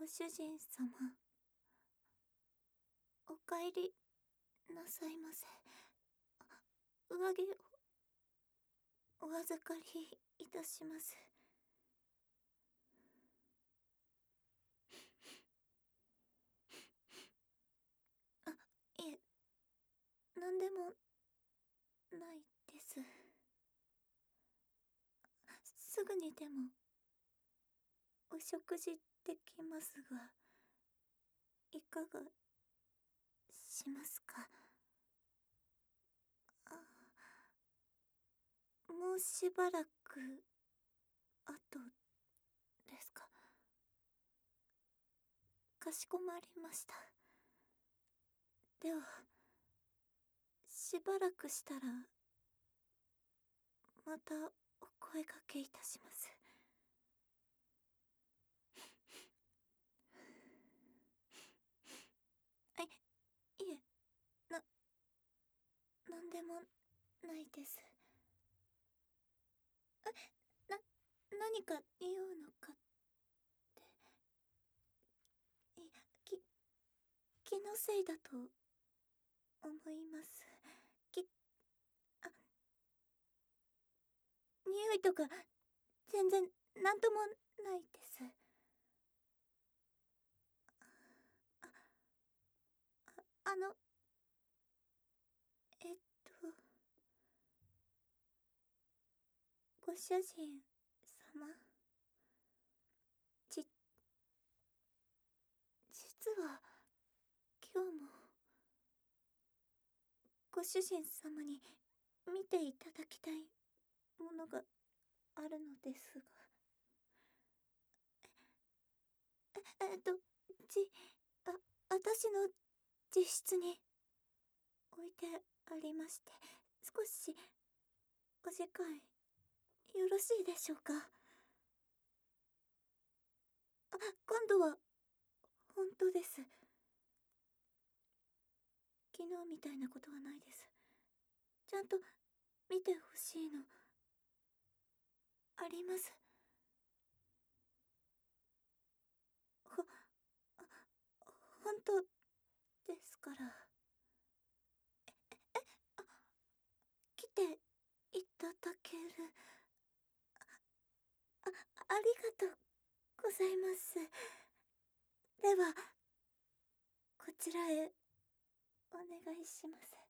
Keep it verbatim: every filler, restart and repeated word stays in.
ご主人様、お帰りなさいませ。上着をお預かりいたします。あ、いえ、なんでもないです。すぐにでもお食事できますが、いかがしますか？あ、もうしばらく後ですか？かしこまりました。では、しばらくしたらまたお声掛けいたします。はい、いえ、な、なんでもないです。え、な、何か言うのかって。い、き、気のせいだと思います。き、あ、匂いとか全然なんともないです。あ、あ、あの、えっと、ご主人様、じ、実は今日もご主人様に見ていただきたいものがあるのですが。え、えっと、じ、あ、私の自室に置いてありまして、少しお時間よろしいでしょうか？あ、今度は本当です。昨日みたいなことはないです。ちゃんと見てほしいのあります。ほ、本当ですから。あ、来ていただける。あ、ありがとうございます。では、こちらへお願いします。